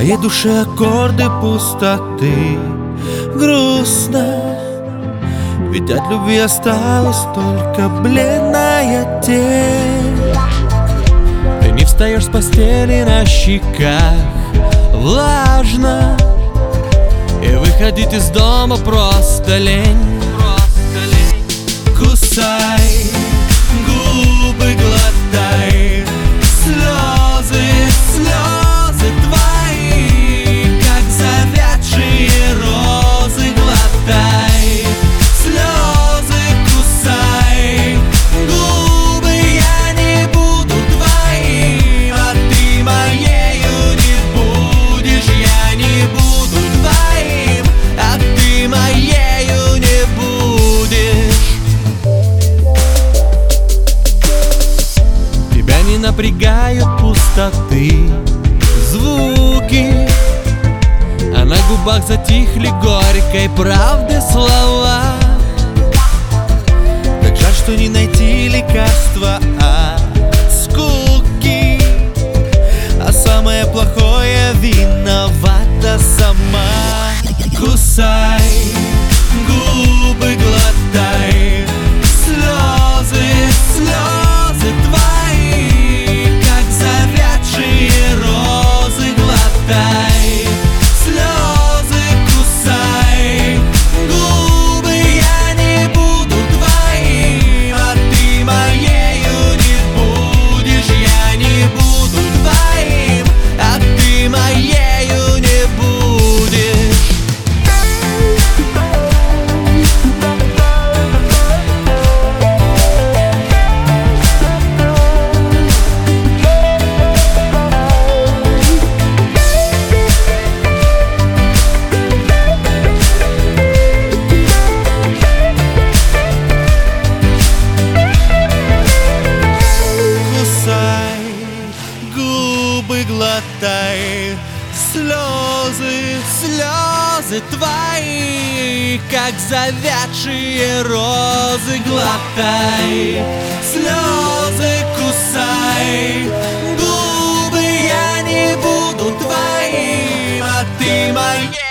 моей душе аккорды пустоты. Грустно, ведь от любви осталась только бледная тень. Ты не встаешь с постели, на щеках влажно, и выходить из дома просто лень. Кусай губы, глотай слезы, слезы твои, как завядшие розы. Глотай слезы, кусай губы, я не буду твоим, а ты моею не будешь. Я не буду твоим, а ты моею не будешь. Тебя не напрягают пустоты звуки, а на губах затихли горькой правды слова. Как жаль, что не найти лекарства от скуки, а самое плохое — виновата сама. Кусай губы, глотай слезы, слезы твои, как завядшие розы. Глотай слезы, кусай губы, я не буду твоим, а ты моею не будешь. Я не буду твоим, а ты моею не будешь. Губы, глотай слезы, слезы твои, как завядшие розы. Глотай слезы, кусай губы, я не буду твоим, а ты моей.